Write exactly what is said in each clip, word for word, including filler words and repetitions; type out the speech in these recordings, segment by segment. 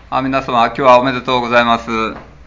あ皆様、今日はおめでとうございます。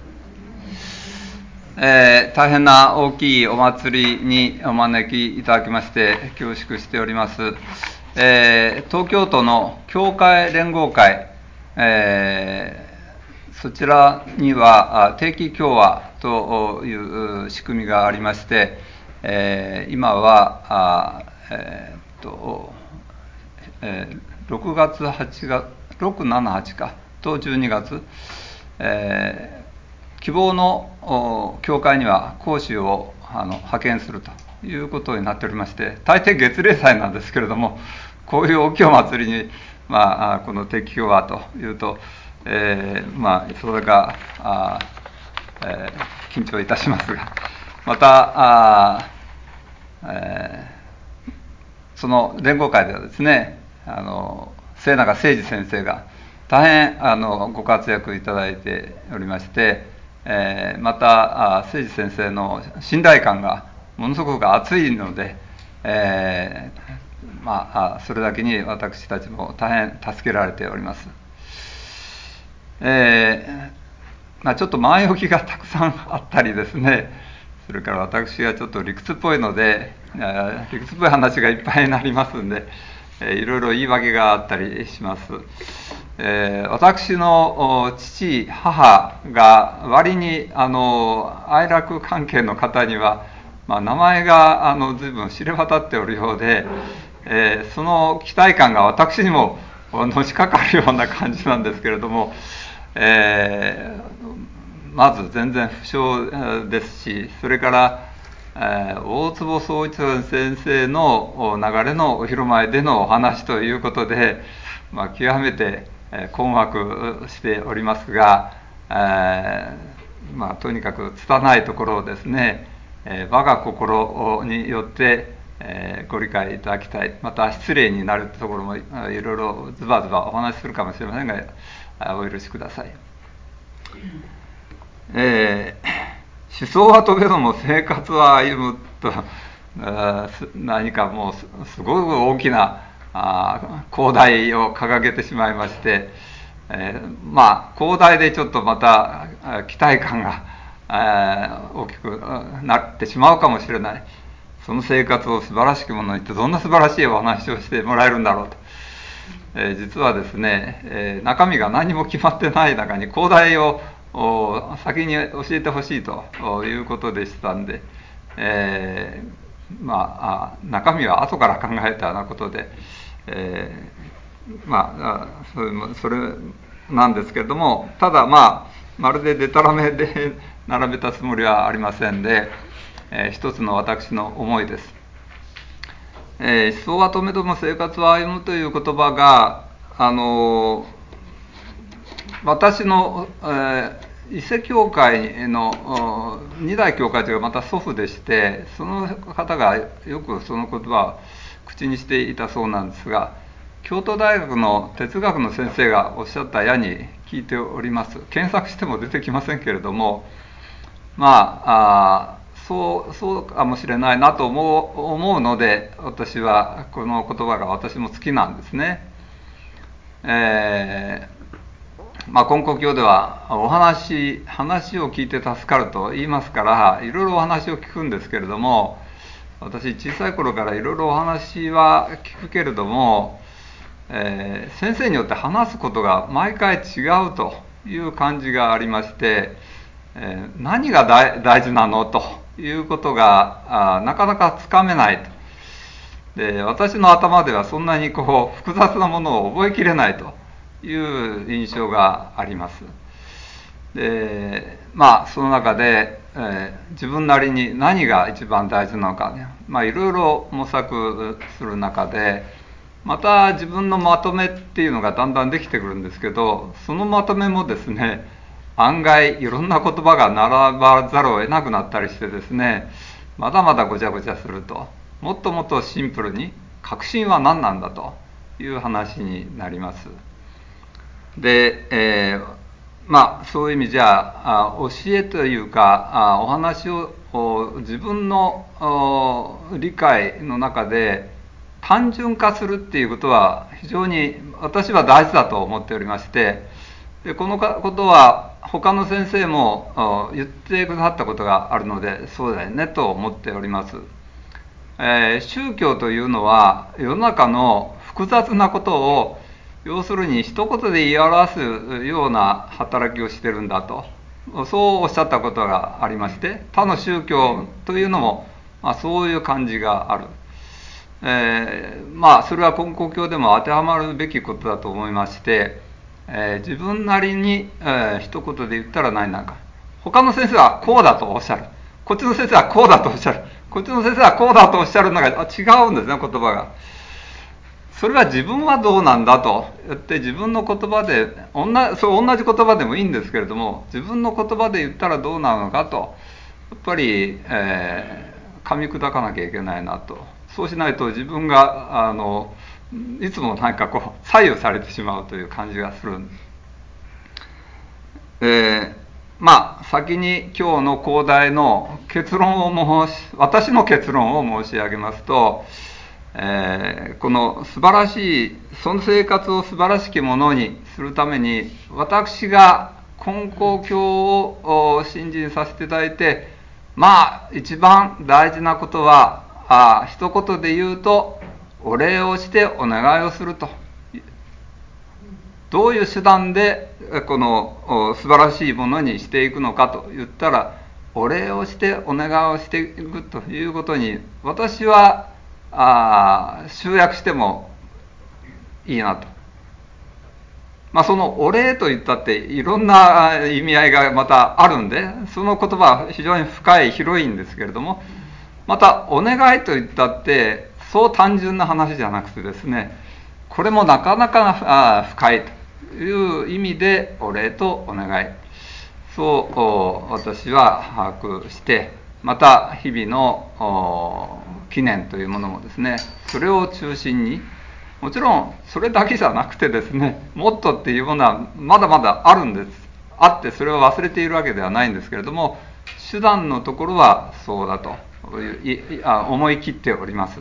えー、大変な大きいお祭りにお招きいただきまして恐縮しております。えー、東京都の教会連合会、えー、そちらには定期共和という仕組みがありまして、えー、今はあ、えーっとえー、ろくがつ、はちがつ、ろく、しち、はちかとじゅうにがつ、えー、希望の教会には講師をあの派遣するということになっておりまして、大抵月例祭なんですけれども、こういう大きいお祭りに、まあ、この適教はというと、えー、まあ、それがあ、えー、緊張いたしますが、また、あ、えー、その連合会ではですね、あの末永誠二先生が大変あのご活躍いただいておりまして、えー、また誠二先生の信頼感がものすごく厚いので、えー、まあそれだけに私たちも大変助けられております。えーまあ、ちょっと前置きがたくさんあったりですね、それから私がちょっと理屈っぽいので、理屈っぽい話がいっぱいになりますんで、えー、いろいろ言い訳があったりします。えー、私の父、母が割にあの愛楽関係の方には、まあ、名前があの随分知れ渡っておるようで、えー、その期待感が私にものしかかるような感じなんですけれども、えー、まず全然不詳ですし、それから、えー、大坪宗一郎先生の流れのお披露目でのお話ということで、まあ、極めて困惑しておりますが、えーまあ、とにかく拙いところをですね、えー、我が心によって、えー、ご理解いただきたい。また失礼になるところもいろいろズバズバお話しするかもしれませんが、お許しください。えー、思想は飛べども生活は歩むと、何かもうすごく大きなあ広大を掲げてしまいまして、えー、まあ広大でちょっとまた期待感が、えー、大きくなってしまうかもしれない。その生活を素晴らしきものにってどんな素晴らしいお話をしてもらえるんだろうと。えー、実はですね、えー、中身が何も決まってない中に広大を先に教えてほしいということでしたんで、えー、まあ中身は後から考えたようなことで、えー、まあそれそれなんですけれども、ただまあまるでデタラメで並べたつもりはありませんで、えー、一つの私の思いです。えー、思想は止めども生活は歩むという言葉が、あの私の、えー、伊勢教会の二代教会というかまた祖父でして、その方がよくその言葉を口にしていたそうなんですが、京都大学の哲学の先生がおっしゃったやに聞いております。検索しても出てきませんけれども、まあ、あそうそうかもしれないなと思う、思うので、私はこの言葉が私も好きなんですね。えー、まあ根高教ではお話話を聞いて助かると言いますから、いろいろお話を聞くんですけれども、私小さい頃からいろいろお話は聞くけれども、えー、先生によって話すことが毎回違うという感じがありまして、えー、何が大事なのということがあなかなかつかめないと。で、私の頭ではそんなにこう複雑なものを覚えきれないという印象があります。で、まあその中で、えー、自分なりに何が一番大事なのかね、まあいろいろ模索する中で、また自分のまとめっていうのがだんだんできてくるんですけど、そのまとめもですね、案外いろんな言葉が並ばざるを得なくなったりしてですね、まだまだごちゃごちゃすると、もっともっとシンプルに確信は何なんだという話になります。で、えー、まあそういう意味じゃあ教えというかあお話を自分の理解の中で単純化するっていうことは非常に私は大事だと思っておりまして、 でこのことは他の先生も言ってくださったことがあるので、そうだよねと思っております。えー、宗教というのは世の中の複雑なことを要するに一言で言い表すような働きをしてるんだと、そうおっしゃったことがありまして、他の宗教というのも、まあ、そういう感じがある。えー、まあそれは根高教でも当てはまるべきことだと思いまして、えー、自分なりに、えー、一言で言ったら何なんか、他の先生はこうだとおっしゃる、こっちの先生はこうだとおっしゃる、こっちの先生はこうだとおっしゃるのが違うんですね、言葉が。それは自分はどうなんだと言って自分の言葉で同じ、そう同じ言葉でもいいんですけれども、自分の言葉で言ったらどうなのかと、やっぱり、えー、噛み砕かなきゃいけないなと。そうしないと自分があのいつもなんかこう左右されてしまうという感じがするんです。えー、まあ先に今日の講題の結論を申し私の結論を申し上げますと、えー、この素晴らしいその生活を素晴らしきものにするために、私が根高教を信心させていただいて、まあ一番大事なことはあ一言で言うと、お礼をしてお願いをすると。どういう手段でこの素晴らしいものにしていくのかと言ったら、お礼をしてお願いをしていくということに、私はあ集約してもいいなと。まあそのお礼と言ったっていろんな意味合いがまたあるんで、その言葉は非常に深い広いんですけれども、またお願いと言ったってそう単純な話じゃなくてですね、これもなかなか深いという意味でお礼とお願い、そう私は把握して、また日々の記念というものもですね、それを中心に、もちろんそれだけじゃなくてですね、もっとっていうものはまだまだあるんです。あって、それを忘れているわけではないんですけれども、手段のところはそうだと思い切っております。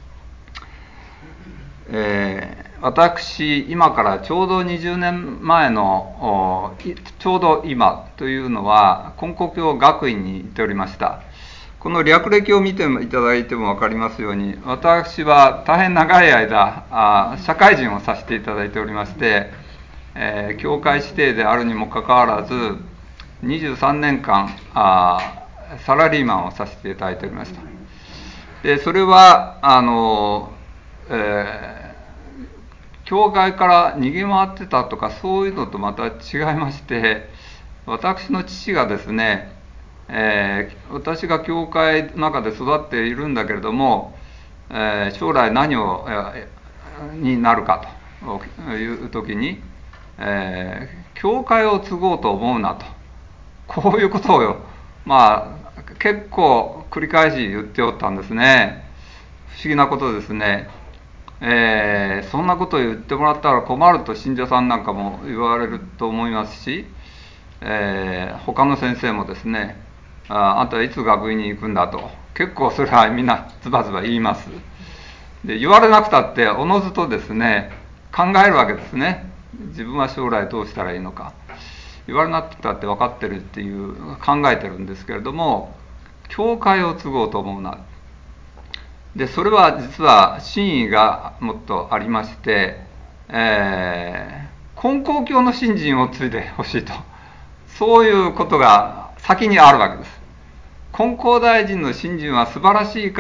えー、私、今からちょうどにじゅうねんまえのちょうど今というのは根高教学院に行っておりました。この略歴を見ていただいても分かりますように、私は大変長い間あ社会人をさせていただいておりまして、えー、教会指定であるにもかかわらずにじゅうさんねんかんあサラリーマンをさせていただいておりました。でそれはあの、えー教会から逃げ回ってたとかそういうのとまた違いまして、私の父がですね、えー、私が教会の中で育っているんだけれども、えー、将来何を、えー、になるかという時に、えー、教会を継ごうと思うなと、こういうことをまあ結構繰り返し言っておったんですね。不思議なことですね。えー、そんなことを言ってもらったら困ると信者さんなんかも言われると思いますし、えー、他の先生もですね、あ, あんたいつ学院に行くんだと結構それはみんなズバズバ言います。で言われなくたっておのずとですね考えるわけですね。自分は将来どうしたらいいのか、言われなくたって分かってるっていう考えてるんですけれども、教会を継ごうと思うな。でそれは実は真意がもっとありまして、えー、根高教の信心を継いでほしいと、そういうことが先にあるわけです。根高大臣の信心は素晴らしいから、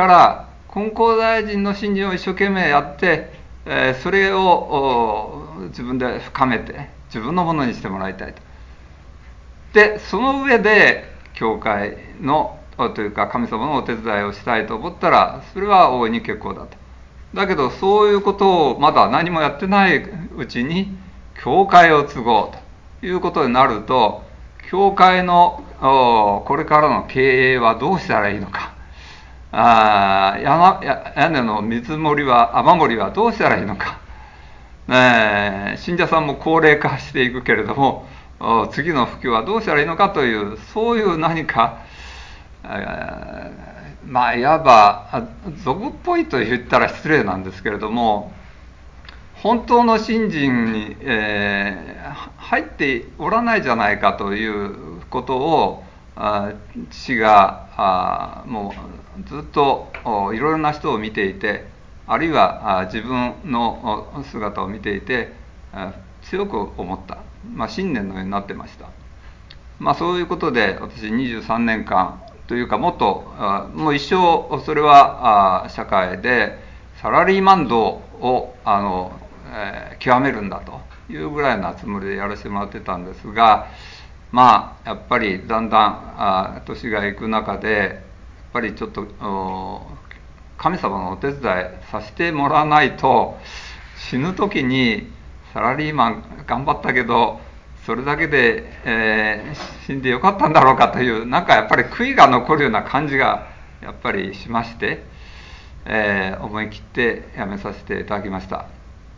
根高大臣の信心を一生懸命やって、えー、それを自分で深めて自分のものにしてもらいたいと。でその上で教会のというか神様のお手伝いをしたいと思ったら、それは大いに結構だと。だけどそういうことをまだ何もやってないうちに教会を継ごうということになると、教会のこれからの経営はどうしたらいいのか、あ屋屋根の水盛りは雨漏りはどうしたらいいのか、えー、信者さんも高齢化していくけれども次の普及はどうしたらいいのかという、そういう何かまあいわば俗っぽいと言ったら失礼なんですけれども、本当の信心に、えー、 入っておらないじゃないかということをあ父があもうずっといろいろな人を見ていて、あるいはあ自分の姿を見ていて強く思った、まあ、信念のようになってました。まあ、そういうことで私にじゅうさんねんかんというかもっとあもう一生それはあ社会でサラリーマン道をあの、えー、極めるんだというぐらいなつもりでやらせてもらってたんですが、まあやっぱりだんだんあ年がいく中でやっぱりちょっと神様のお手伝いさせてもらわないと死ぬ時にサラリーマン頑張ったけどそれだけで、えー、死んでよかったんだろうかというなんかやっぱり悔いが残るような感じがやっぱりしまして、えー、思い切って辞めさせていただきました。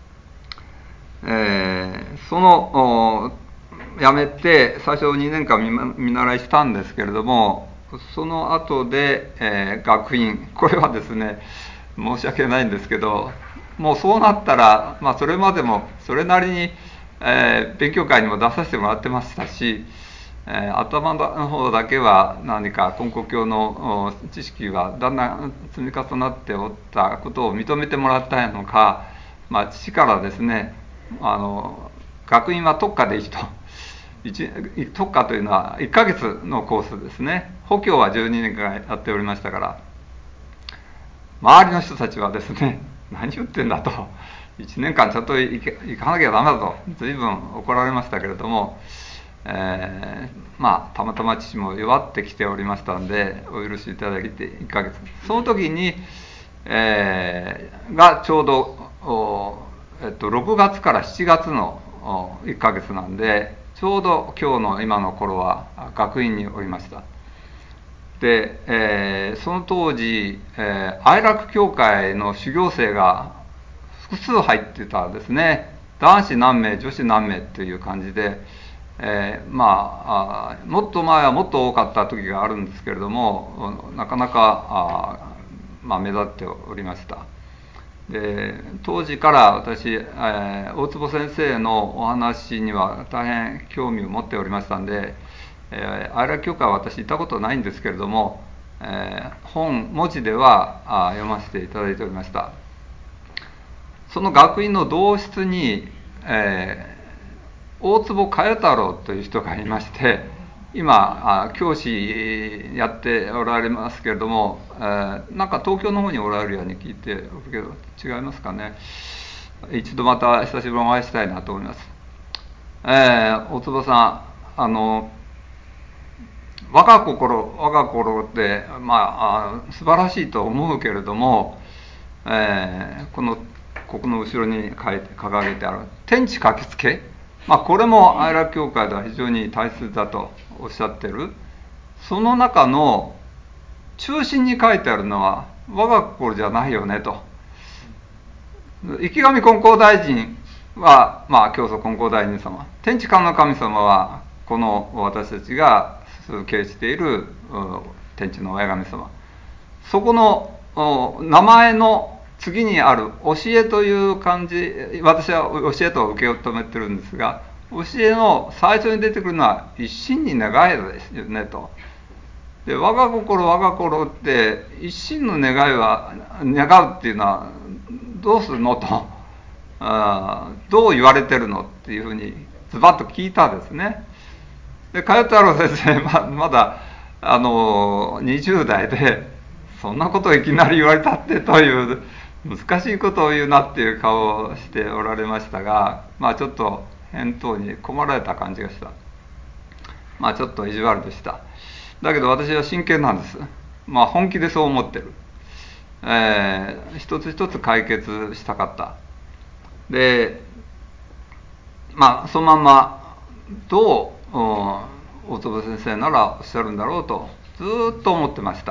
えー、その辞めて最初にねんかん 見, 見習いしたんですけれども、その後で、えー、学院、これはですね申し訳ないんですけど、もうそうなったら、まあ、それまでもそれなりに、えー、勉強会にも出させてもらってましたし、えー、頭の方だけは何か根古教の知識はだんだん積み重なっておったことを認めてもらったのか、まあ、父からですね、あの学院は特化でいいと。特化というのはいっかげつのコースですね。補教はじゅうにねんかんやっておりましたから、周りの人たちはですね、何言ってんだと、いちねんかんちゃんと行かなきゃダメだと随分怒られましたけれども、えー、まあたまたま父も弱ってきておりましたんでお許しいただいていっかげつ、その時に、えー、がちょうど、えっと、ろくがつからしちがつのいっかげつなんで、ちょうど今日の今の頃は学院におりました。で、えー、その当時、えー、愛楽教会の修行生が複数入ってたんですね。男子何名女子何名という感じで、えー、まあもっと前はもっと多かった時があるんですけれども、なかなかあ、まあ、目立っておりました。で当時から私、えー、大坪先生のお話には大変興味を持っておりましたんで、えー、愛楽教会は私行ったことないんですけれども、えー、本文字ではあ読ませていただいておりました。その学院の同室に、えー、大坪佳代太郎という人がいまして、今あ教師やっておられますけれども、えー、なんか東京の方におられるように聞いておるけど違いますかね。一度また久しぶりにお会いしたいなと思います。えー、大坪さん、あの我が心我が心ってまあ素晴らしいと思うけれども、えー、このここの後ろに書いて掲げてある天地書きつけ、まあ、これも愛楽教会では非常に大切だとおっしゃってる。その中の中心に書いてあるのは我が心じゃないよねと。池上金光大臣は、まあ、教祖金光大臣様、天地間の神様はこの私たちが崇敬している天地の親神様、そこの名前の次にある教えという漢字、私は教えと受け止めてるんですが、教えの最初に出てくるのは一心に願いですよねと。で我が心我が心って一心の願いは願うっていうのはどうするのと、あどう言われてるのっていうふうにズバッと聞いたですね。で佳代太郎先生 ま, まだあのにじゅう代でそんなことをいきなり言われたってという難しいことを言うなっていう顔をしておられましたが、まあちょっと返答に困られた感じがした。まあちょっと意地悪でした。だけど私は真剣なんです。まあ本気でそう思ってる。えー、一つ一つ解決したかった。で、まあそのまんまどう大坪先生ならおっしゃるんだろうとずっと思ってました。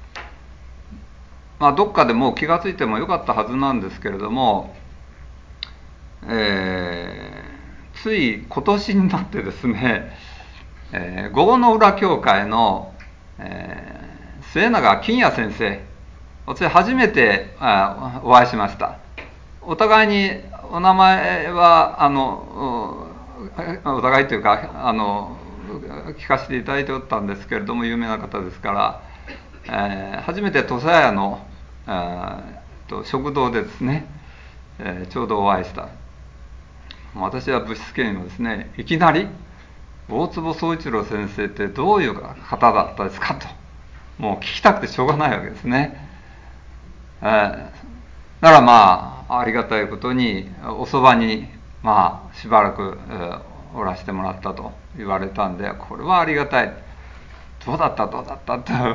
まあどっかでもう気がついてもよかったはずなんですけれども、えー、つい今年になってですね、えー、郷の浦教会の、えー、末永金也先生、私初めてお会いしました。お互いにお名前はあのお互いというかあの聞かせていただいておったんですけれども、有名な方ですから、えー、初めて土佐屋のあと食堂でですね、えー、ちょうどお会いした。私は物質系のですね、いきなり大坪宗一郎先生ってどういう方だったですかと、もう聞きたくてしょうがないわけですね。えー、だからまあありがたいことにおそばにまあしばらく、えー、おらせてもらったと言われたんで、これはありがたい。どうだったどうだったってだ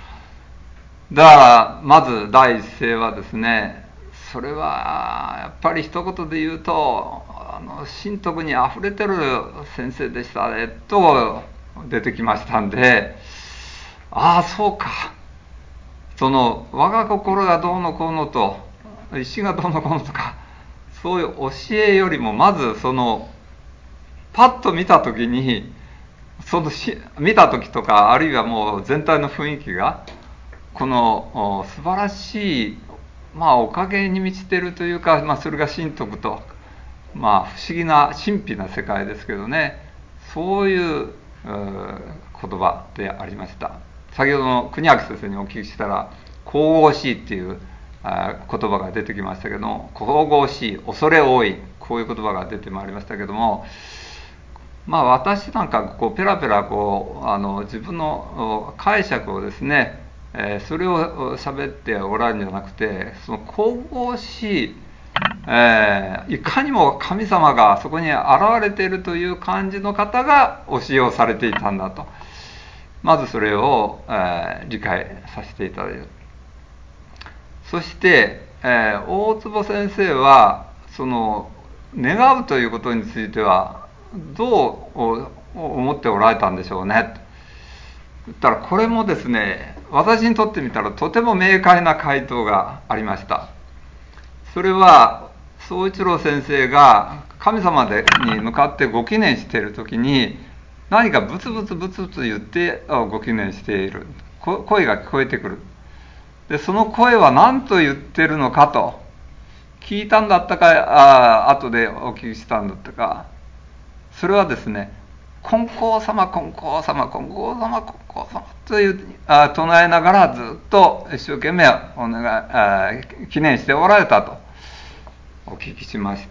からまず第一声はですね、それはやっぱり一言で言うと、あの神徳にあふれてる先生でしたねと出てきましたんで、ああそうか、その我が心がどうのこうのと石がどうのこうのとか、そういう教えよりもまずそのパッと見た時に、そのし見た時とか、あるいはもう全体の雰囲気がこの素晴らしい、まあおかげに満ちてるというか、まあ、それが神徳と、まあ不思議な神秘な世界ですけどね、そういう言葉でありました。先ほどの国明先生にお聞きしたら、神々しいっていう言葉が出てきましたけども、神々しい、恐れ多い、こういう言葉が出てまいりましたけども、まあ私なんかこうペラペラこうあの自分の解釈をですね、えー、それを喋っておられるんじゃなくて、その神々しい、えー、いかにも神様がそこに現れているという感じの方が教えをされていたんだと、まずそれを、えー、理解させていただいた。そして、えー、大坪先生はその願うということについてはどう思っておられたんでしょうねと言ったら、これもですね、私にとってみたらとても明快な回答がありました。それは宗一郎先生が神様でに向かってご祈念している時に、何かブツブツブツブツ言ってご祈念している、声が聞こえてくる。でその声は何と言ってるのかと聞いたんだったか、あ後でお聞きしたんだったか、それはですね、金光様金光様金光様金光様というあ唱えながらずっと一生懸命お願いあ記念しておられたとお聞きしまして、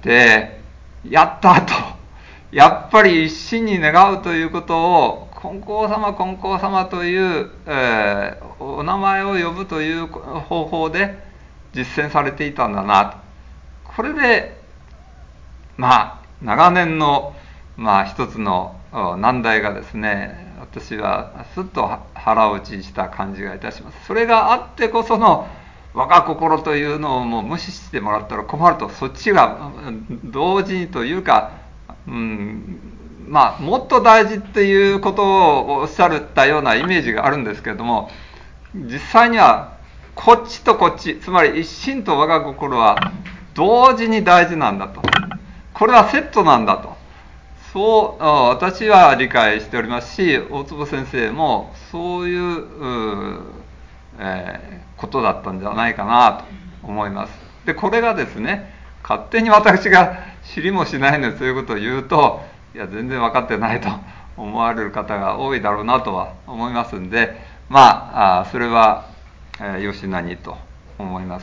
やったと、やっぱり一心に願うということを金光様金光様という、えー、お名前を呼ぶという方法で実践されていたんだなと。これでまあ長年のまあ一つの難題がですね、私はすっと腹落ちした感じがいたします。それがあってこその我が心というのをもう無視してもらったら困ると、そっちが同時にというか、うん、まあもっと大事っていうことをおっしゃったようなイメージがあるんですけれども、実際にはこっちとこっち、つまり一心と我が心は同時に大事なんだと、これはセットなんだと、そう私は理解しておりますし、大坪先生もそういう、う、えー、ことだったんじゃないかなと思います。でこれがですね、勝手に私が知りもしないのにそういうことを言うと、いや全然分かってないと思われる方が多いだろうなとは思いますんで、まあそれは、えー、よしなにと思います。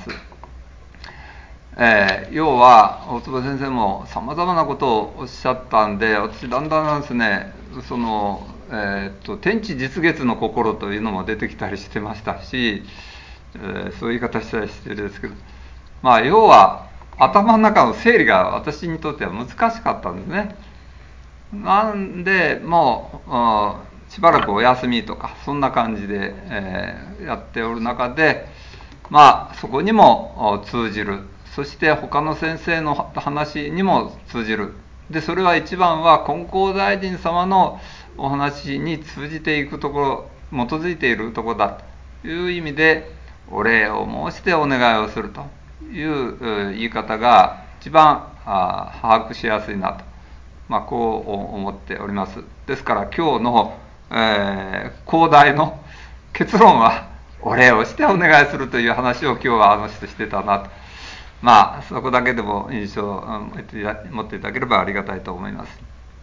えー、要は大坪先生もさまざまなことをおっしゃったんで、私だんだんですね、その、えー、っと天地実月の心というのも出てきたりしてましたし、えー、そういう言い方したりしてるんですけど、まあ要は頭の中の整理が私にとっては難しかったんですね。なんでもうしばらくお休みとかそんな感じで、えー、やっておる中で、まあそこにも通じる、そして他の先生の話にも通じる。でそれは一番は金光大臣様のお話に通じていくところ、基づいているところだという意味でお礼を申してお願いをするという言い方が一番把握しやすいなと、まあ、こう思っております。ですから今日の、えー、講題の結論はお礼をしてお願いするという話を今日はあの人してたなと、まあそこだけでも印象を持っていただければありがたいと思います。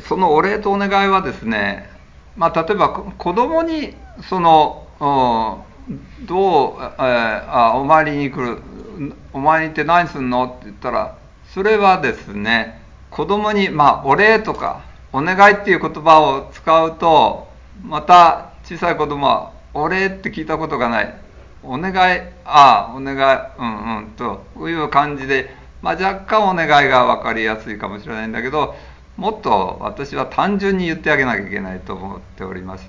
そのお礼とお願いはですね、まあ、例えば子供にそのどう、えー、あお参りに来る、お参りって何すんのって言ったら、それはですね、子供にまあお礼とかお願いっていう言葉を使うと、また小さい子供はお礼って聞いたことがない、お願い、ああお願い、うんうんという感じで、まあ、若干お願いが分かりやすいかもしれないんだけど、もっと私は単純に言ってあげなきゃいけないと思っておりまして、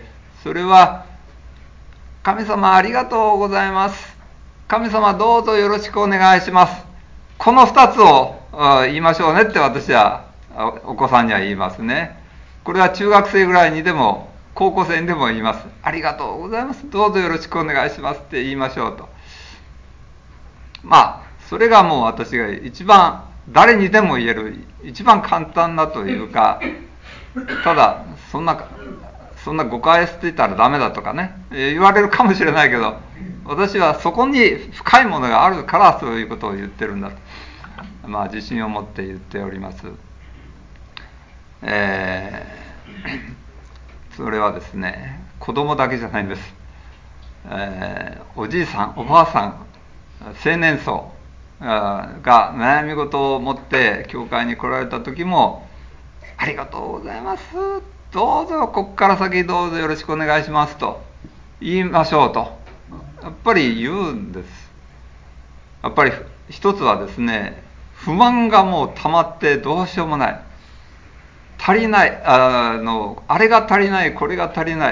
それは神様ありがとうございます、神様どうぞよろしくお願いします、このふたつを言いましょうねって私はお子さんには言いますね。これは中学生ぐらいにでも高校生にでも言います。ありがとうございます、どうぞよろしくお願いしますって言いましょうと。まあそれがもう私が一番誰にでも言える一番簡単なというか、ただそんなそんな誤解していたらダメだとかね、言われるかもしれないけど、私はそこに深いものがあるからそういうことを言ってるんだと、まあ自信を持って言っております。えー、それはですね、子供だけじゃないんです。えー、おじいさんおばあさん青年層が悩み事を持って教会に来られた時も、ありがとうございます、どうぞここから先どうぞよろしくお願いしますと言いましょうとやっぱり言うんです。やっぱり一つはですね、不満がもう溜まってどうしようもない、足りない、あのあれが足りない、これが足りない、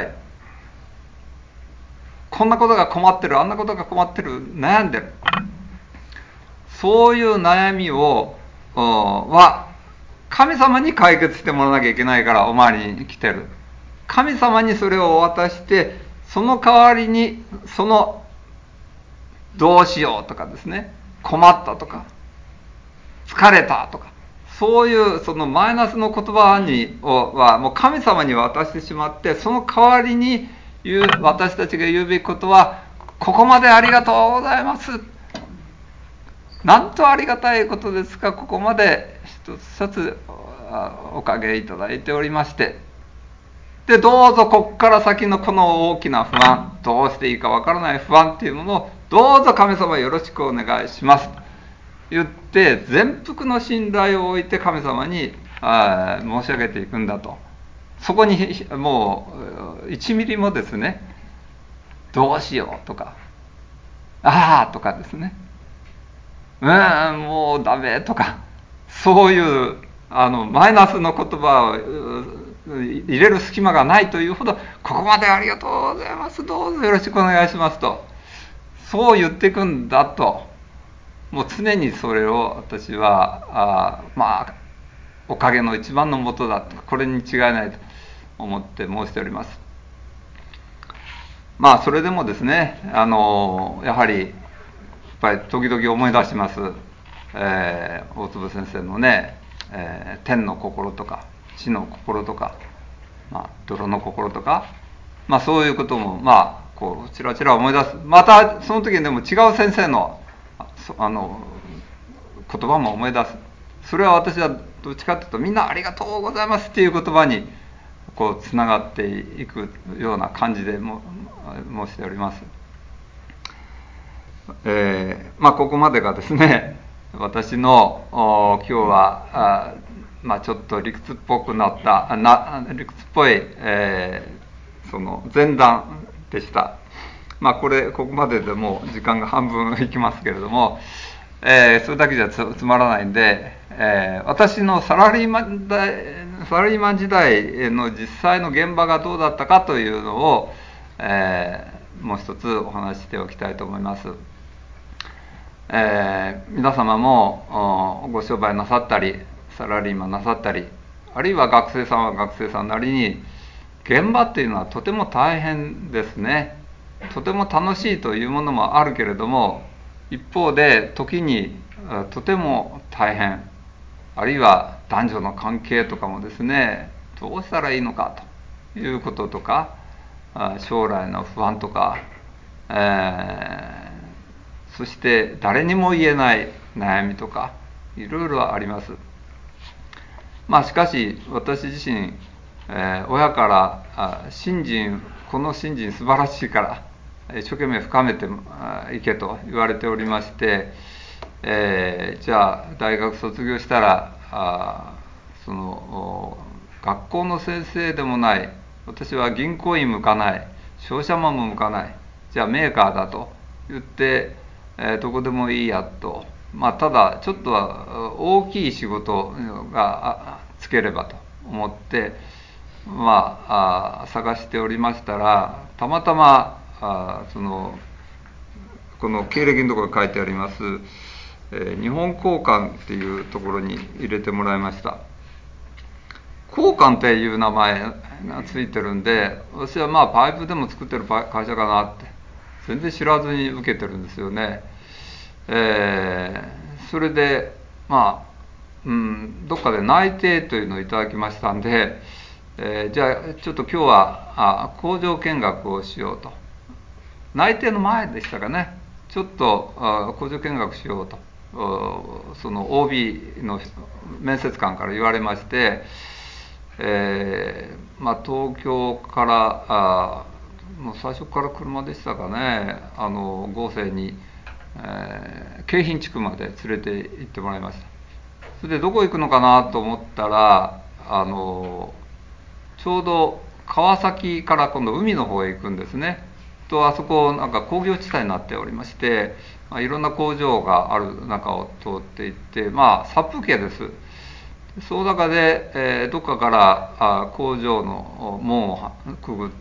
こんなことが困ってる、あんなことが困ってる、悩んでる、そういう悩みをは神様に解決してもらわなきゃいけないからお参りに来てる。神様にそれを渡して、その代わりにそのどうしようとかですね、困ったとか疲れたとか、そういうそのマイナスの言葉にはもう神様に渡してしまって、その代わりに言う私たちが言うべきことは、ここまでありがとうございます、なんとありがたいことですか、ここまで一つ一つおかげいただいておりまして、でどうぞここから先のこの大きな不安、どうしていいかわからない不安っていうものをどうぞ神様よろしくお願いしますと言って、全幅の信頼を置いて神様に申し上げていくんだと。そこにもういちミリもですね、どうしようとかああとかですね、うーんもうダメとか、そういうあのマイナスの言葉を入れる隙間がないというほど、ここまでありがとうございます、どうぞよろしくお願いしますと、そう言っていくんだと、もう常にそれを私はあまあおかげの一番のもとだと、これに違いないと思って申しております。まあそれでもですね、あのやはりやっぱり時々思い出します、えー、大坪先生のね、えー、天の心とか地の心とか、まあ、泥の心とか、まあ、そういうこともまあこうちらちら思い出す。またその時にでも違う先生のあの言葉も思い出す。それは私はどっちかというと、みんなありがとうございますっていう言葉にこうつながっていくような感じでも申しております。えーまあ、ここまでがですね、私の今日はあ、まあ、ちょっと理屈っぽくなったな理屈っぽい、えー、その前段でした。まあ、これここまででもう時間が半分いきますけれども、えー、それだけじゃ つ, つまらないんで、えー、私のサラリーマンサラリーマン時代の実際の現場がどうだったかというのを、えー、もう一つお話ししておきたいと思います。えー、皆様もご商売なさったりサラリーマンなさったり、あるいは学生さんは学生さんなりに、現場っていうのはとても大変ですね。とても楽しいというものもあるけれども、一方で時にとても大変、あるいは男女の関係とかもですね、どうしたらいいのかということとか、将来の不安とか、えーそして誰にも言えない悩みとかいろいろあります。 まあしかし私自身、えー、親からあ信心この信心素晴らしいから一生懸命深めていけと言われておりまして、えー、じゃあ大学卒業したらあその学校の先生でもない、私は銀行員向かない、商社マンも向かない、じゃあメーカーだと言って、えー、どこでもいいやと、まあ、ただちょっとは大きい仕事がつければと思って、まあ、あ探しておりましたら、たまたまあそのこの経歴のところに書いてあります、えー、日本交換っていうところに入れてもらいました。交換っていう名前がついてるんで、私はまあパイプでも作ってる会社かなって全然知らずに受けてるんですよね。えー、それでまあ、うん、どっかで内定というのをいただきましたんで、えー、じゃあちょっと今日はあ工場見学をしようと。内定の前でしたかね。ちょっとあ工場見学しようと、その オービー の面接官から言われまして、えーまあ、東京からあもう最初から車でしたかね、あの合成に、えー、京浜地区まで連れて行ってもらいました。それでどこ行くのかなと思ったら、あのちょうど川崎から今度海の方へ行くんですね。とあそこなんか工業地帯になっておりまして、まあ、いろんな工場がある中を通っていって、まあ殺風景です。その中で、えー、どっかからあ工場の門をくぐって、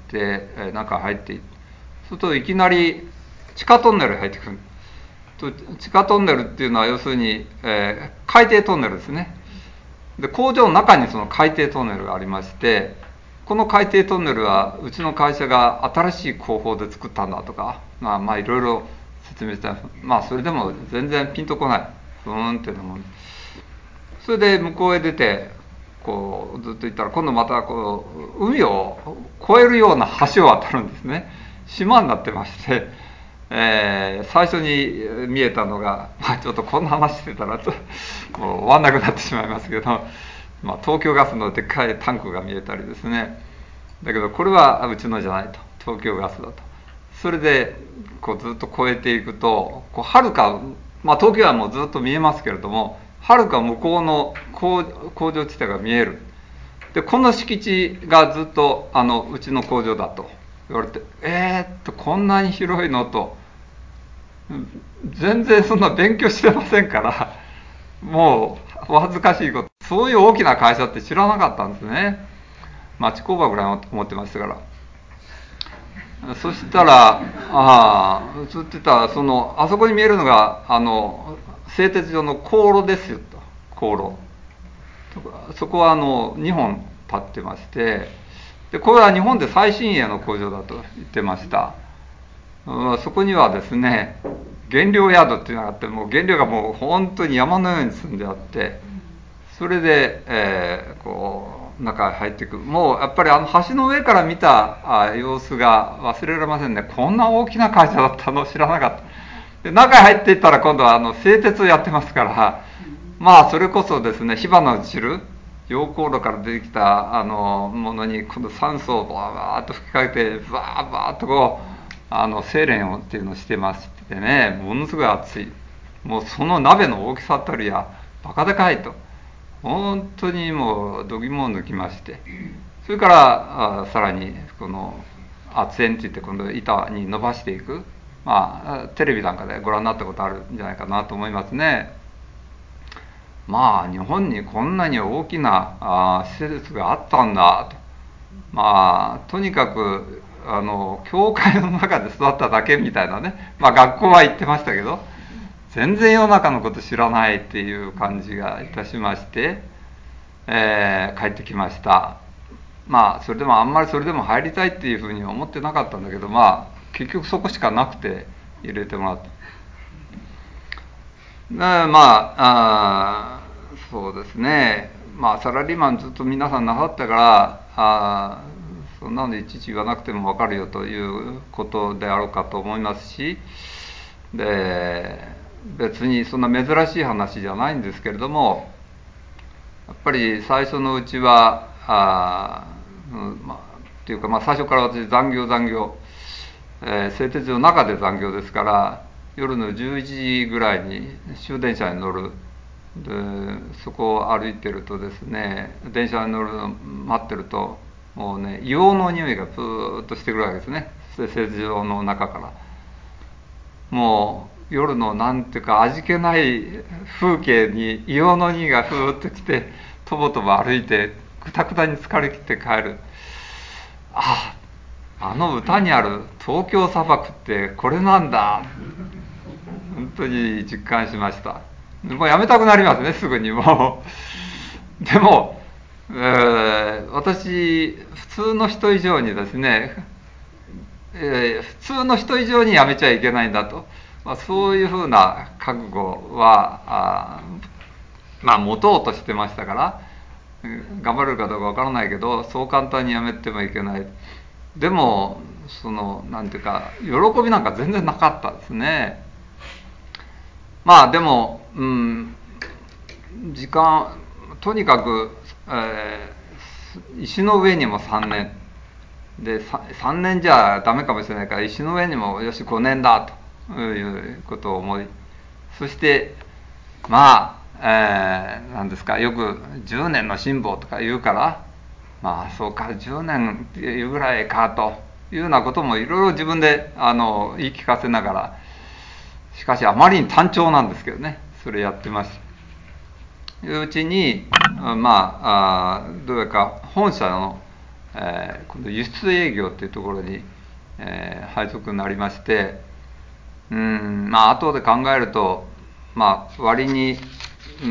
えー、中に入っていって、そうするといきなり地下トンネルに入ってくる。地下トンネルっていうのは要するに、えー、海底トンネルですね。で工場の中にその海底トンネルがありまして、この海底トンネルはうちの会社が新しい工法で作ったんだとか、まあまあいろいろ説明した。まあそれでも全然ピンとこない。ふーんっていうのも。それで向こうへ出て、こうずっと行ったら今度またこう海を越えるような橋を渡るんですね。島になってまして、えー、最初に見えたのが、まあ、ちょっとこんな話してたらちょっともう終わんなくなってしまいますけど、まあ、東京ガスのでっかいタンクが見えたりですね。だけどこれはうちのじゃないと、東京ガスだと。それでこうずっと越えていくと、こう遥か、まあ、東京はもうずっと見えますけれども、遥か向こうの工場地帯が見える。でこの敷地がずっとあのうちの工場だと言われて、えーっとこんなに広いのと、全然そんな勉強してませんから、もうお恥ずかしいこと、そういう大きな会社って知らなかったんですね。町工場ぐらい思ってましたから。そしたら、ああ、映ってた、その、あそこに見えるのが、あの、製鉄所の高炉ですよと、高炉。そこはあの、にほん立ってまして、で、これは日本で最新鋭の工場だと言ってました。そこにはですね、原料ヤードっていうのがあって、もう原料がもう本当に山のように積んであって、それで、えー、こう中へ入っていく。もうやっぱりあの橋の上から見たあ様子が忘れられませんね。こんな大きな会社だったの知らなかった。で中へ入っていったら今度はあの製鉄をやってますから、まあそれこそですね、火花を散る溶鉱炉から出てきたあのものに今度酸素をバーッと吹きかけて、バーバーッとこうあの精錬をっていうのをしてましてね、ものすごい熱い。もうその鍋の大きさたるやバカでかいと。本当にもう度肝を抜きまして、それからあさらにこの圧縁っていって今度板に伸ばしていく、まあテレビなんかでご覧になったことあるんじゃないかなと思いますね。まあ日本にこんなに大きなあ施設があったんだと。まあとにかくあの教会の中で育っただけみたいなね、まあ学校は行ってましたけど、全然世の中のこと知らないっていう感じがいたしまして、えー帰ってきました。まあそれでもあんまりそれでも入りたいっていうふうには思ってなかったんだけど、まあ結局そこしかなくて入れてもらった。でまああそうですね、まあサラリーマンずっと皆さんなさったから、あそんなのいちいち言わなくても分かるよということであろうかと思いますし、で別にそんな珍しい話じゃないんですけれども、 ぱり最初のうちはあ、うんまあ、っていうか、まあ、最初から私残業残業、えー、製鉄所の中で残業ですから夜のじゅういちじぐらいに終電車に乗る。でそこを歩いてるとですね、電車に乗るの待ってるともうね、硫黄の匂いがプーッとしてくるわけですね、製鉄所の中から。もう夜のなんていうか味気ない風景に硫黄の匂いがふーっときて、とぼとぼ歩いてくたくたに疲れ切って帰る。ああの歌にある東京砂漠ってこれなんだ、本当に実感しました。もうやめたくなりますね、すぐにもう。でも、えー、私、普通の人以上にですね、えー、普通の人以上にやめちゃいけないんだと、まあ、そういうふうな覚悟は、あまあ、持とうとしてましたから、頑張れるかどうかわからないけど、そう簡単にやめてもいけない。でも、その、なんていうか、喜びなんか全然なかったですね。まあでも、うん、時間、とにかく、えー、石の上にもさんねん。で、さんねんじゃダメかもしれないから、石の上にもよしごねんだということを思い、そして、まあ、えー、なんですか、よくじゅうねんの辛抱とか言うから、まあそうか、じゅうねんっていうぐらいかというようなこともいろいろ自分であの言い聞かせながら、しかしあまりに単調なんですけどね、それやってました。いううちに、まあ、あどうやらか本社の、えー、今度輸出営業っていうところに、えー、配属になりまして、うん、まあ後で考えると、まあ割に、うん、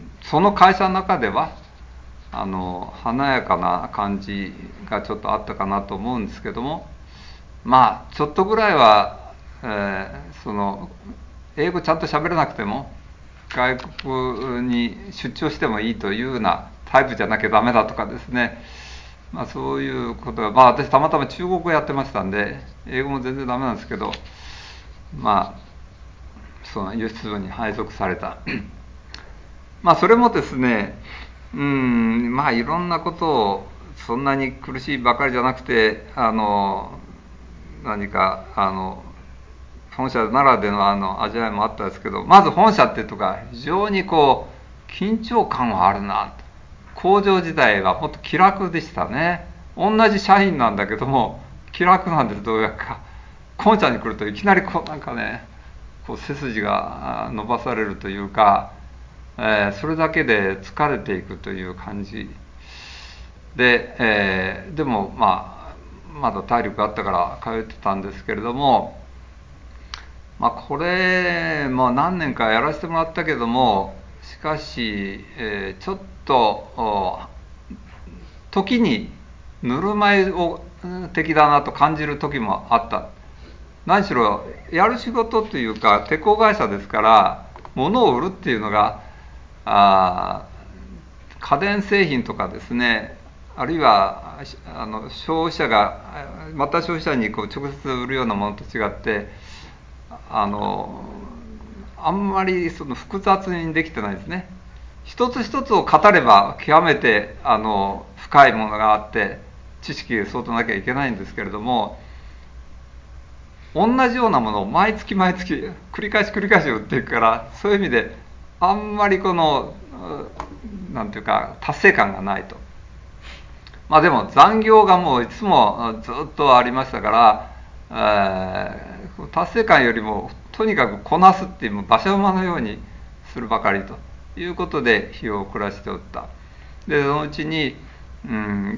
その会社の中ではあの華やかな感じがちょっとあったかなと思うんですけども、まあちょっとぐらいは、えー、その英語ちゃんと喋れなくても外国に出張してもいいというようなタイプじゃなきゃダメだとかですね、まあそういうことが、まあ私たまたま中国語やってましたんで英語も全然ダメなんですけど、まあその輸出部に配属された。まあそれもですね、うんまあいろんなことをそんなに苦しいばかりじゃなくて、あの何かあの本社ならでのあの味わいもあったんですけど、まず本社っていうとか非常にこう緊張感はあるなと。工場時代はもっと気楽でしたね。同じ社員なんだけども気楽なんです、どうやらか。本社に来るといきなりこうなんかね、こう背筋が伸ばされるというか、えー、それだけで疲れていくという感じで、えー、でもまあまだ体力があったから通ってたんですけれども、まあこれも何年かやらせてもらったけども、しかし、えー、ちょっと時にぬるま湯を的だなと感じる時もあった。何しろやる仕事というか鉄鋼会社ですから、物を売るっていうのがあ家電製品とかですね、あるいはあの消費者がまた消費者にこう直接売るようなものと違って、あのあんまりその複雑にできてないですね。一つ一つを語れば極めてあの深いものがあって知識が相当なきゃいけないんですけれども、同じようなものを毎月毎月繰り返し繰り返し売っていくから、そういう意味であんまりこのなんていうか達成感がないと。まあでも残業がもういつもずっとありましたから、えー、達成感よりもとにかくこなすっていう馬車馬のようにするばかりということで日を暮らしておった。でそのうちに、うん、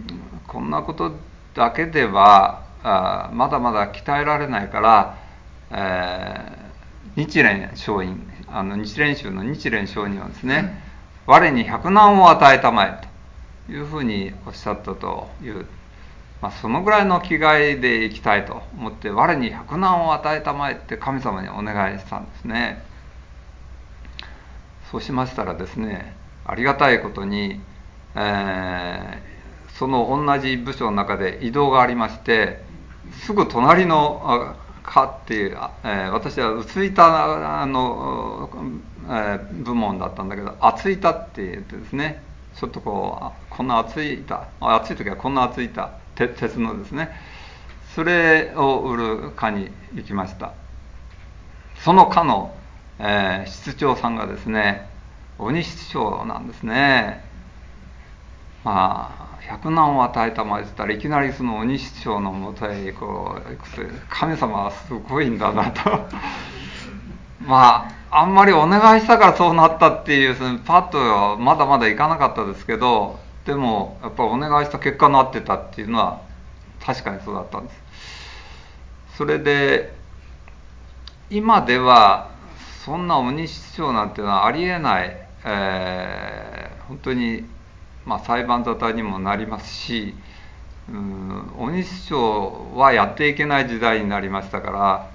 こんなことだけではあまだまだ鍛えられないから、えー、日蓮聖院、あの日蓮宗の日蓮聖人はですね、我に百難を与えたまえというふうにおっしゃったという、まあ、そのぐらいの気概でいきたいと思って、我に百難を与えたまえって神様にお願いしたんですね。そうしましたらですね、ありがたいことに、えー、その同じ部署の中で異動がありまして、すぐ隣の課っていう、えー、私は薄板の、えー、部門だったんだけど、厚板って言ってですね、 ちょっとこうこんな厚い板、厚い時はこんな厚い板、鉄のですね、それを売る課に行きました。その課の、えー、室長さんがですね、鬼室長なんですね。まあ百難を与えたまえって言ったら、いきなりその鬼室長のもとへこう行くと、神様はすごいんだなとまああんまりお願いしたからそうなったっていう、そのパッとはまだまだいかなかったですけど、でもやっぱりお願いした結果なってたっていうのは確かにそうだったんです。それで今ではそんな鬼室長なんていうのはありえない、えー、本当に、まあ、裁判沙汰にもなりますし、うん、鬼室長はやっていけない時代になりましたから、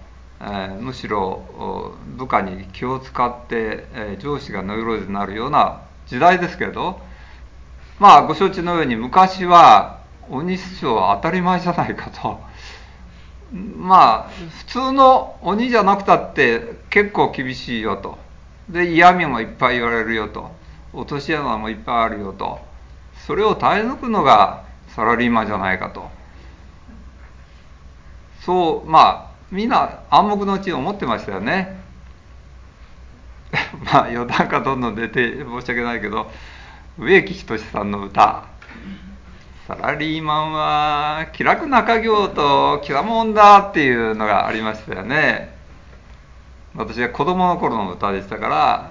えー、むしろ部下に気を使って、えー、上司がノイローゼになるような時代ですけど、まあご承知のように昔は鬼室長は当たり前じゃないかと。まあ普通の鬼じゃなくたって結構厳しいよと。で嫌味もいっぱい言われるよと。落とし穴もいっぱいあるよと。それを耐え抜くのがサラリーマンじゃないかと。そうまあみんな暗黙のうちに思ってましたよね。まあ余談がどんどん出て申し訳ないけど、植木仁さんの歌、サラリーマンは気楽な家業と気だもんだっていうのがありましたよね。私が子供の頃の歌でしたから、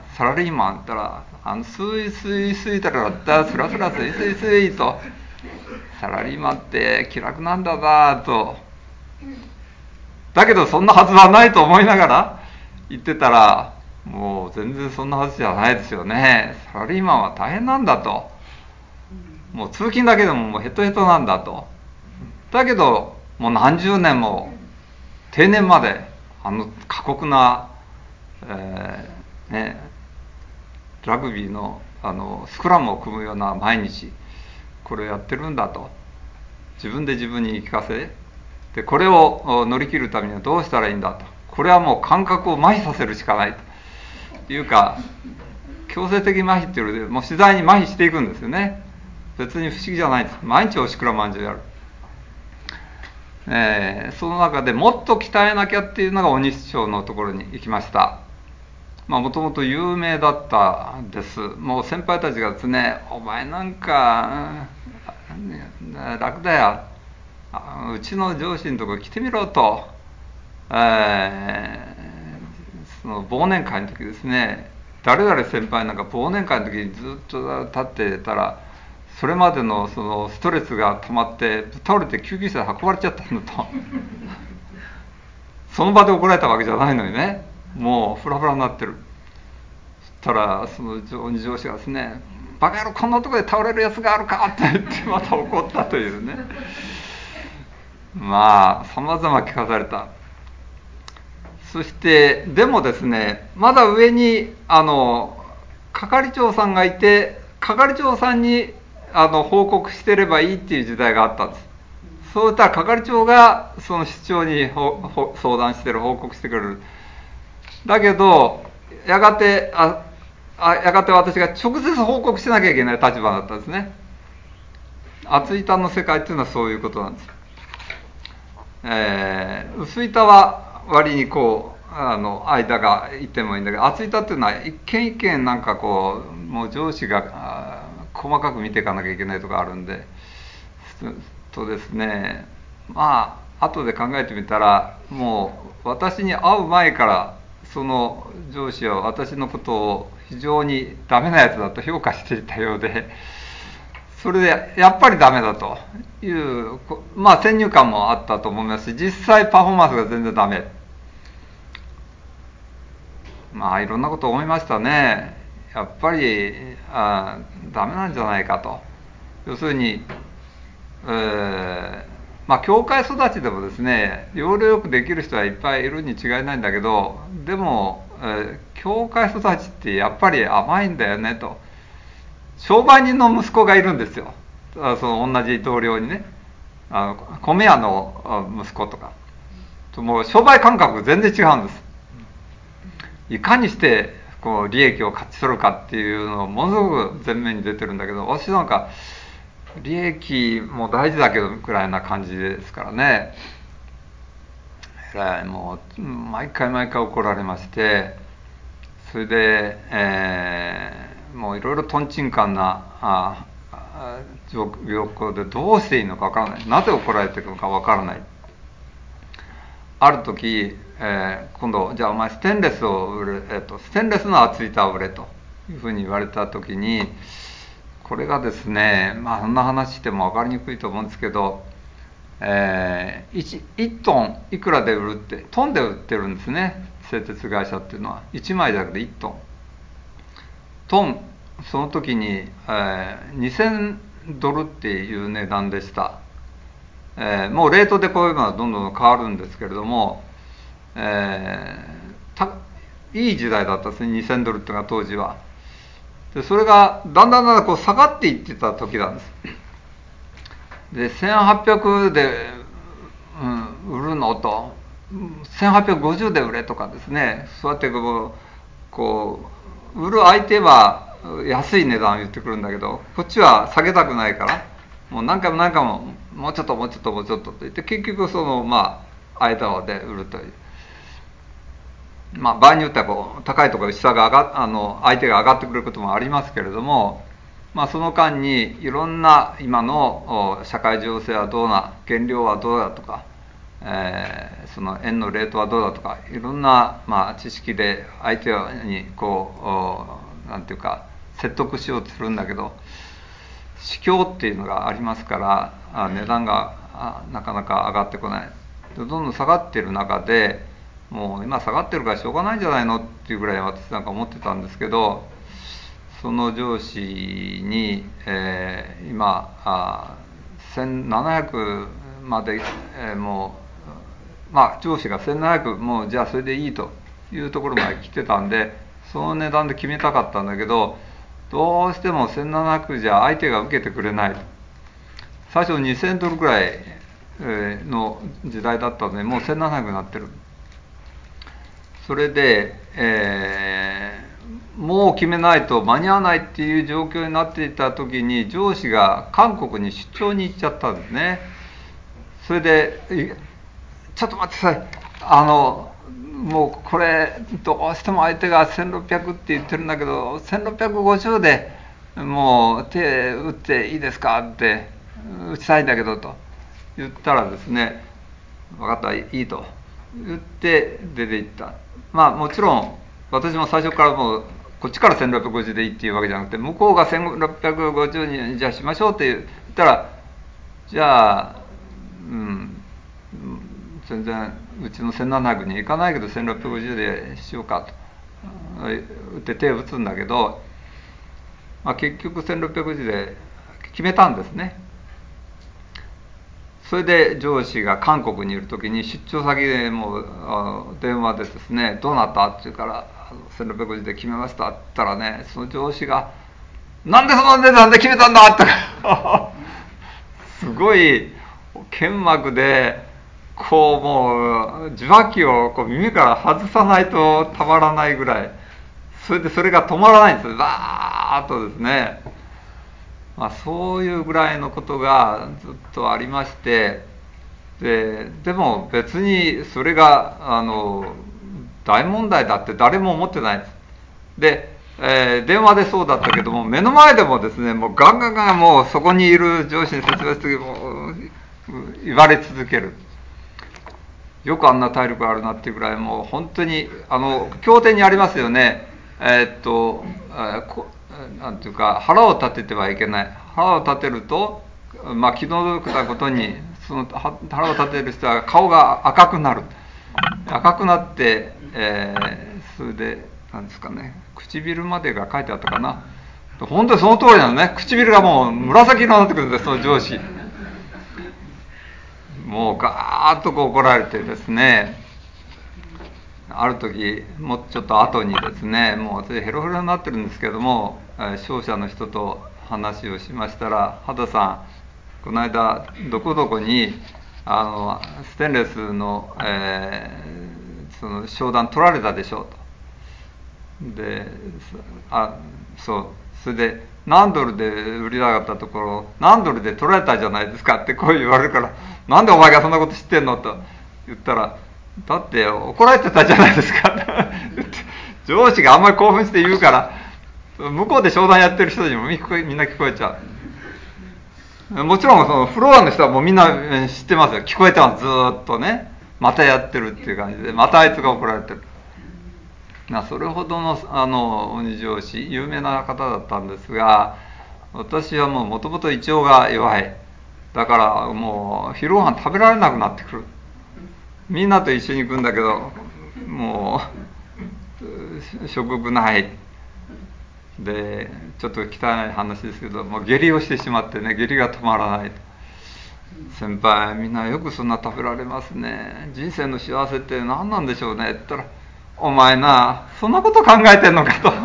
サラリーマンって言ったら、あのスイスイスイタララッスラスラスイスイスイと、サラリーマンって気楽なんだなと。だけどそんなはずはないと思いながら言ってたら、もう全然そんなはずじゃないですよね。サラリーマンは大変なんだと。もう通勤だけでももうヘトヘトなんだと。だけどもう何十年も定年まであの過酷な、えー、ね、ラグビーのあのスクラムを組むような毎日これをやってるんだと。自分で自分に言い聞かせで、これを乗り切るためにはどうしたらいいんだと。これはもう感覚を麻痺させるしかないというか、強制的麻痺っていうよりもう次第に麻痺していくんですよね。別に不思議じゃないです。毎日おしくらまんじゅうやる。えー、その中でもっと鍛えなきゃっていうのが鬼師匠のところに行きました。まあもともと有名だったんです。もう先輩たちがですね、お前なんか楽だよ、うちの上司のところ来てみろと、えー、その忘年会の時ですね、誰々先輩なんか忘年会の時にずっと立ってたら、それまでのそのストレスが溜まって倒れて救急車で運ばれちゃったのとその場で怒られたわけじゃないのにね、もうフラフラになってる。そしたらその上司がですね、バカ野郎こんなところで倒れるやつがあるかって言ってまた怒ったというね。まあ様々聞かされた。そしてでもですね、まだ上にあの係長さんがいて、係長さんにあの報告してればいいっていう時代があったんです。そういったら係長がその室長に相談してる、報告してくれる。だけどやがてああやがて私が直接報告しなきゃいけない立場だったんですね。厚板の世界っていうのはそういうことなんです。えー、薄板は割にこうあの間がいてもいいんだけど、厚板っていうのは一件一件なんかこうもう上司が細かく見ていかなきゃいけないとかあるんで、とですね、まあ後で考えてみたら、もう私に会う前からその上司は私のことを非常にダメなやつだと評価していたようで、それでやっぱりダメだという、まあ先入観もあったと思いますし、実際パフォーマンスが全然ダメ。まあいろんなこと思いましたね。やっぱりあダメなんじゃないかと。要するに、えー、まあ教会育ちでもですね、要領よくできる人はいっぱいいるに違いないんだけど、でも、えー、教会育ちってやっぱり甘いんだよねと。商売人の息子がいるんですよ。その同じ同僚にね、あの米屋の息子とか、もう商売感覚全然違うんです。いかにしてこう利益を勝ち取るかっていうのをものすごく前面に出てるんだけど、私なんか利益も大事だけどくらいな感じですからね。えらいもう毎回毎回怒られまして、それで、えー、もういろいろとんちんかんなああ状況でどうしていいのかわからない、なぜ怒られてるのかわからない。ある時、えー、今度じゃあお前ステンレスを売れ、えー、とステンレスの厚板を売れというふうに言われた時に、これがですね、まあそんな話しても分かりにくいと思うんですけど、えー、1, いちトンいくらで売るって、トンで売ってるんですね、製鉄会社っていうのは。いちまいじゃなくていちトントン、その時に、えー、にせんドルっていう値段でした。えー、もうレートでこういうのはどんどん変わるんですけれども、えー、たいい時代だったですね、にせんドルっていうのが当時は。でそれがだんだんだんだんこう下がっていってた時なんです。でせんはっぴゃくで、うん、売るのとせんはっぴゃくごじゅうで売れとかですね、そうやってこう、こう売る相手は安い値段を言ってくるんだけど、こっちは下げたくないからもう何回も何回ももうちょっともうちょっともうちょっとと言って、結局そのまあ間で売るという、まあ場合によってはこう高いところ下が上があの相手が上がってくることもありますけれども、まあその間にいろんな今の社会情勢はどうな、原料はどうだとか、えー、その円のレートはどうだとか、いろんなまあ知識で相手にこうなんていうか説得しようとするんだけど、市況っていうのがありますから、値段がなかなか上がってこない。どんどん下がってる中で、もう今下がってるからしょうがないんじゃないのっていうぐらい私なんか思ってたんですけど、その上司に、えー、今あせんななひゃくまで、えー、もうまあ上司がせんななひゃく、もうじゃあそれでいいというところまで来てたんで、その値段で決めたかったんだけど、どうしてもせんななひゃくじゃ相手が受けてくれない。最初にせんドルぐらいの時代だったので、もうせんななひゃくになってる。それで、えー、もう決めないと間に合わないっていう状況になっていた時に、上司が韓国に出張に行っちゃったんですね。それで、ちょっと待ってください、あのもうこれどうしても相手がせんろっぴゃくって言ってるんだけど、せんろっぴゃくごじゅうでもう手打っていいですかって、打ちたいんだけどと言ったらですね、分かった、いいと言って出て行った。まあもちろん私も最初からもうこっちからせんろっぴゃくごじゅうでいいっていうわけじゃなくて、向こうがせんろっぴゃくごじゅうにじゃあしましょうって言ったら、じゃあうん全然うちのせんななひゃくに行かないけどせんろっぴゃくごじゅうでしようかと打って手を打つんだけど、まあ、結局せんろっぴゃくごじゅうで決めたんですね。それで上司が韓国にいる時に出張先でもう電話でですね、どうなったって言うから、せんろっぴゃくごじゅうで決めましたって言ったらね、その上司がなんでその値段で決めたんだってすごい剣幕で、こうもう受話器をこう耳から外さないとたまらないぐらい、それでそれが止まらないんですよ、ザーッとですね。まあ、そういうぐらいのことがずっとありまして、ででも別にそれがあの大問題だって誰も思ってないです。で、えー、電話でそうだったけども、目の前でもですね、もうガンガンガンもうそこにいる上司に説明するときも言われ続ける。よくあんな体力あるなっていうぐらい、もう本当にあの経典にありますよね。えー、っと、えー、こなんていうか、腹を立ててはいけない。腹を立てると、まあ、気の毒なことに、その腹を立てる人は顔が赤くなる。赤くなって、えー、それで、なんですかね、唇までが書いてあったかな。本当にその通りなのね。唇がもう紫色になってくるんです、その上司。もうガーッとこう怒られてですね、ある時もうちょっと後にですね、もう私ヘロヘロになってるんですけども、商社の人と話をしましたら、畑さんこの間どこどこにあのステンレスの、えー、その商談取られたでしょうと。 で、あ、そうそれで何ドルで売りたかったところ何ドルで取られたじゃないですかってこう言われるから、なんでお前がそんなこと知ってんのと言ったら、だって怒られてたじゃないですかって言って、上司があんまり興奮して言うから、向こうで商談やってる人にもみんな聞こえちゃう。もちろんそのフロアの人はもうみんな知ってますよ。聞こえてます、ずーっとね。またやってるっていう感じで、またあいつが怒られてる。それほどのあの鬼上司、有名な方だったんですが、私はもうもともと胃腸が弱い。だからもう昼ご飯食べられなくなってくる。みんなと一緒に行くんだけど、もう食欲ない。で、ちょっと汚い話ですけど、もう下痢をしてしまってね、下痢が止まらない。先輩、みんなよくそんな食べられますね。人生の幸せって何なんでしょうねって言ったら、お前な、そんなこと考えてんのかと。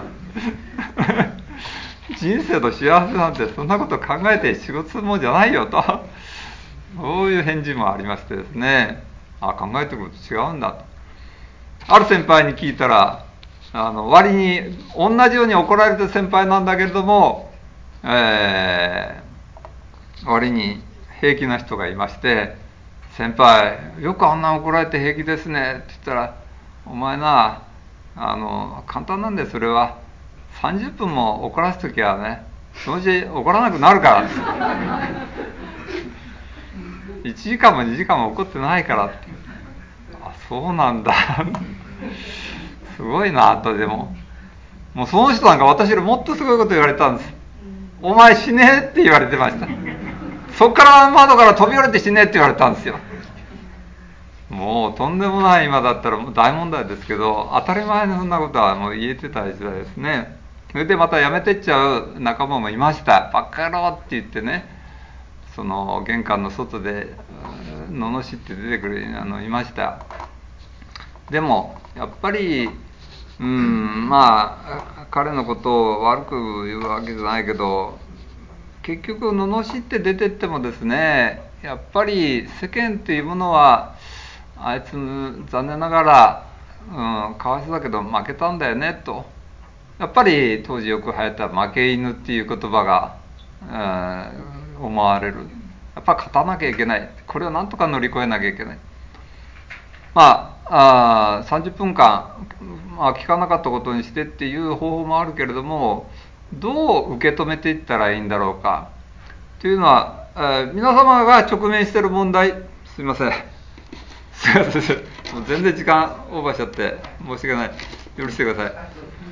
人生の幸せなんてそんなこと考えて仕事するもんじゃないよと。そういう返事もありましてですね、あ、考えてること違うんだと。ある先輩に聞いたら、あの割に同じように怒られてる先輩なんだけれども、えー、割に平気な人がいまして、先輩、よくあんな怒られて平気ですねって言ったら、お前な、あの簡単なんでそれはさんじゅっぷんも怒らすときはね、そのうち怒らなくなるからっていちじかんもにじかんも怒ってないからって。あ、そうなんだすごいなと。でももうその人なんか私よりもっとすごいこと言われたんです。お前死ねって言われてました。そっから窓から飛び降りて死ねって言われたんですよ。もうとんでもない、今だったらもう大問題ですけど、当たり前のそんなことはもう言えてた時代ですね。それでまた辞めてっちゃう仲間もいました。バカ野郎って言ってね、その玄関の外で罵って出てくるあのいました。でもやっぱりうん、まあ彼のことを悪く言うわけじゃないけど、結局罵って出てってもですね、やっぱり世間っていうものはあいつ残念ながら、うん、かわいそうだけど負けたんだよねと。やっぱり当時よく流行った負け犬っていう言葉が、うん、思われる。やっぱ勝たなきゃいけない。これをなんとか乗り越えなきゃいけない。まあ、あさんじゅっぷんかん、まあ、聞かなかったことにしてっていう方法もあるけれども、どう受け止めていったらいいんだろうかというのは、えー、皆様が直面している問題、すいませんすいません、もう全然時間オーバーしちゃって申し訳ない、許してください。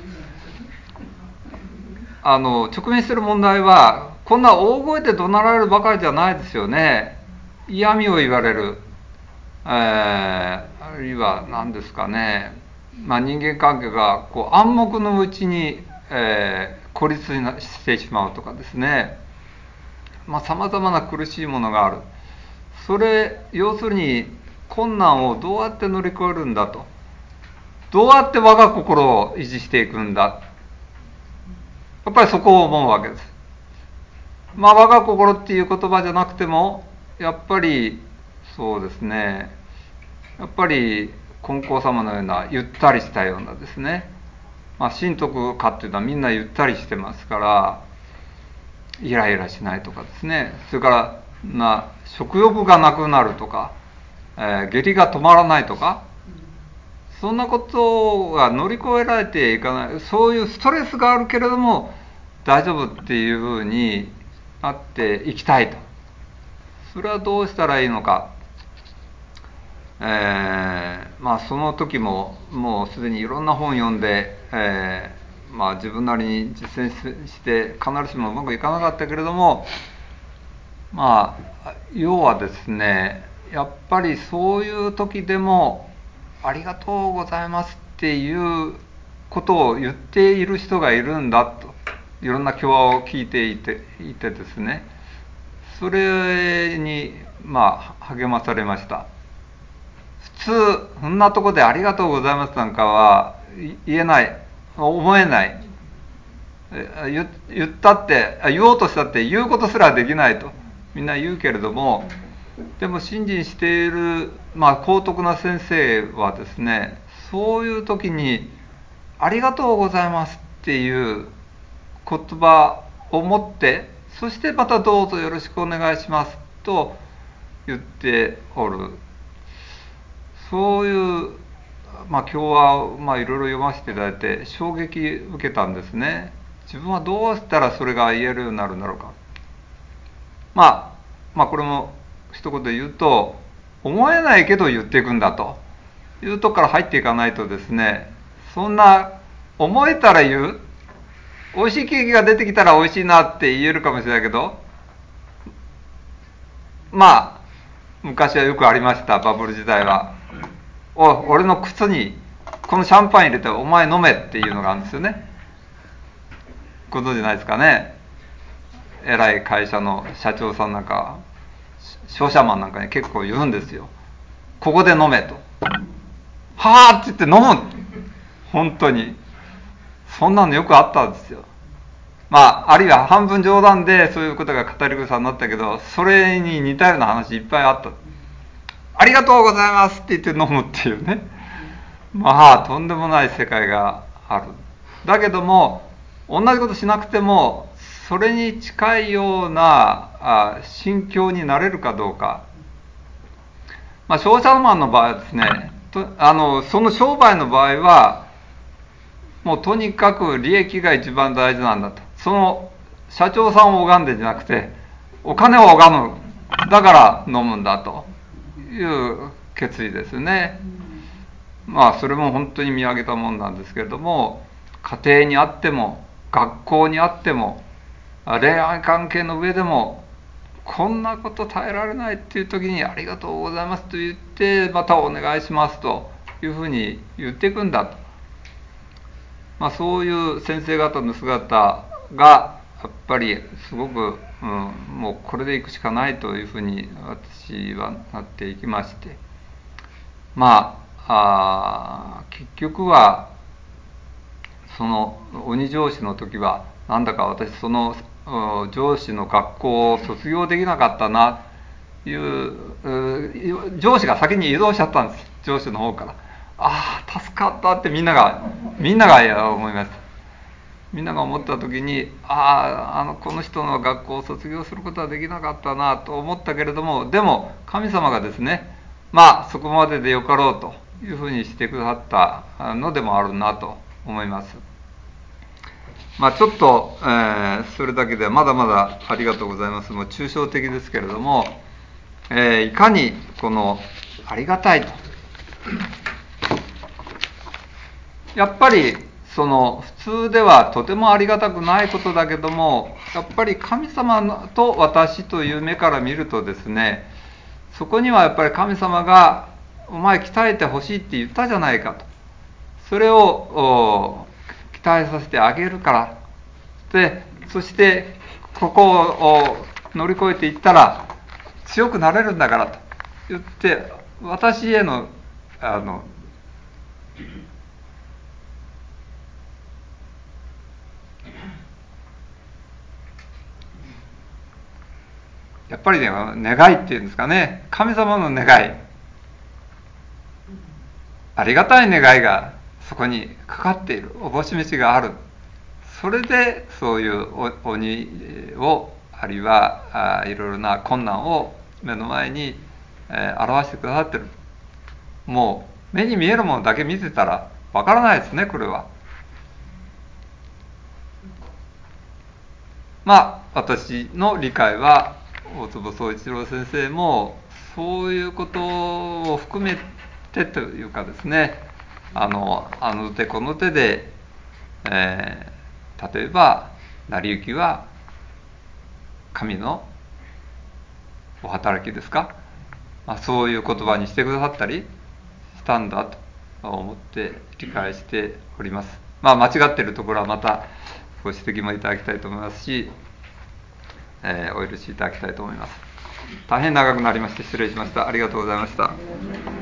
あの直面している問題はこんな大声で怒鳴られるばかりじゃないですよね。嫌味を言われる、えー、あるいは何ですかね、まあ、人間関係がこう暗黙のうちに、えー、孤立にしてしまうとかですね、さまざ、まな苦しいものがある。それ要するに困難をどうやって乗り越えるんだと、どうやって我が心を維持していくんだ、やっぱりそこを思うわけです。まあ我が心っていう言葉じゃなくてもやっぱりそうですね、やっぱり金光様のようなゆったりしたようなですね、まあ神徳家っていうのはみんなゆったりしてますから、イライラしないとかですね、それからな食欲がなくなるとか、えー、下痢が止まらないとか、そんなことが乗り越えられていかない、そういうストレスがあるけれども大丈夫っていうふうになっていきたいと。それはどうしたらいいのか、えー、まあその時ももうすでにいろんな本読んで、えー、まあ自分なりに実践して必ずしもうまくいかなかったけれども、まあ要はですね、やっぱりそういう時でもありがとうございますっていうことを言っている人がいるんだと、いろんな教話を聞いていていてですね、それにまあ励まされました。普通そんなとこでありがとうございますなんかは言えない、思えない、言ったって言おうとしたって言うことすらできないとみんな言うけれども、でも信心している、まあ、高徳な先生はですね、そういう時にありがとうございますっていう言葉を持って、そしてまたどうぞよろしくお願いしますと言っておる。そういう、まあ、今日はまあいろいろ読ませていただいて衝撃受けたんですね。自分はどうしたらそれが言えるようになるんだろうか。まあ、まあこれも一言で言うと、思えないけど言っていくんだというとこから入っていかないとですね、そんな思えたら言う、美味しいケーキが出てきたら美味しいなって言えるかもしれないけど、まあ昔はよくありました、バブル時代は。お俺の靴にこのシャンパン入れてお前飲めっていうのがあるんですよね。ご存知ないですかね。偉い会社の社長さんなんか商社マンなんかに結構言うんですよ。ここで飲めと。はあって言って飲む。本当にそんなのよくあったんですよ。まああるいは半分冗談でそういうことが語り草になったけど、それに似たような話いっぱいあった。ありがとうございますって言って飲むっていうね。まあとんでもない世界がある。だけども同じことしなくてもそれに近いようなあ心境になれるかどうか。まあ商社マンの場合はですね、とあのその商売の場合はもうとにかく利益が一番大事なんだと。その社長さんを拝んでんじゃなくてお金を拝む。だから飲むんだという決意ですね。まあそれも本当に見上げたもんなんですけれども、家庭にあっても学校にあっても恋愛関係の上でも、こんなこと耐えられないっていう時にありがとうございますと言って、またお願いしますというふうに言っていくんだと。まあそういう先生方の姿がやっぱりすごく、うん、もうこれでいくしかないというふうに私はなっていきまして、まあ、あ結局はその鬼上司の時はなんだか私その上司の学校を卒業できなかったなという上司が先に移動しちゃったんです。上司の方からああ助かったってみんながみんなが思います。みんなが思った時にあああのこの人の学校を卒業することはできなかったなと思ったけれども、でも神様がですね、まあそこまででよかろうというふうにしてくださったのでもあるなと思います。まあちょっと、えー、それだけではまだまだありがとうございますもう抽象的ですけれども、えー、いかにこのありがたいと、やっぱりその普通ではとてもありがたくないことだけども、やっぱり神様と私という目から見るとですね、そこにはやっぱり神様がお前鍛えてほしいって言ったじゃないかと、それを期待させてあげるからで、そしてここを乗り越えていったら強くなれるんだからと言って私へのあのやっぱりね、願いっていうんですかね、神様の願い、ありがたい願いがそこにかかっている、おぼし飯がある。それでそういう鬼をあるいはあいろいろな困難を目の前に、えー、表してくださってる。もう目に見えるものだけ見てたらわからないですね、これは。まあ私の理解は大坪宗一郎先生もそういうことを含めてというかですね、あのあの手この手で、えー、例えば成り行きは神のお働きですか、まあ、そういう言葉にしてくださったりしたんだと思って理解しております。まあ間違っているところはまたご指摘もいただきたいと思いますし、えー、お許しいただきたいと思います。大変長くなりまして失礼しました。ありがとうございました。